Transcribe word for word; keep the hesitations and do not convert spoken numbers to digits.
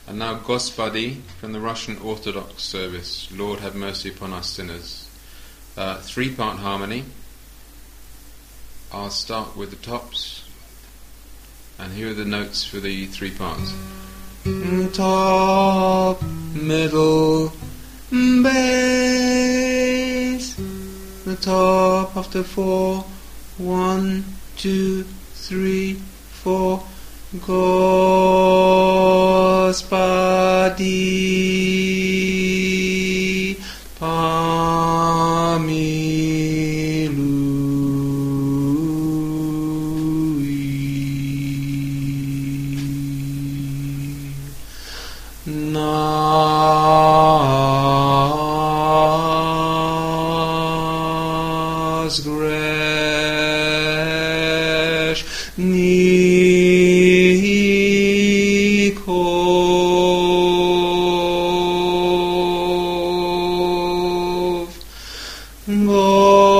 And now Gospodi from the Russian Orthodox service, Lord have mercy upon us sinners. Uh, three-part harmony. I'll start with the tops, and here are the notes for the three parts. Top, middle, bass. The top of the four. One, two, three, four. Gospodi pamiluj nas greszników.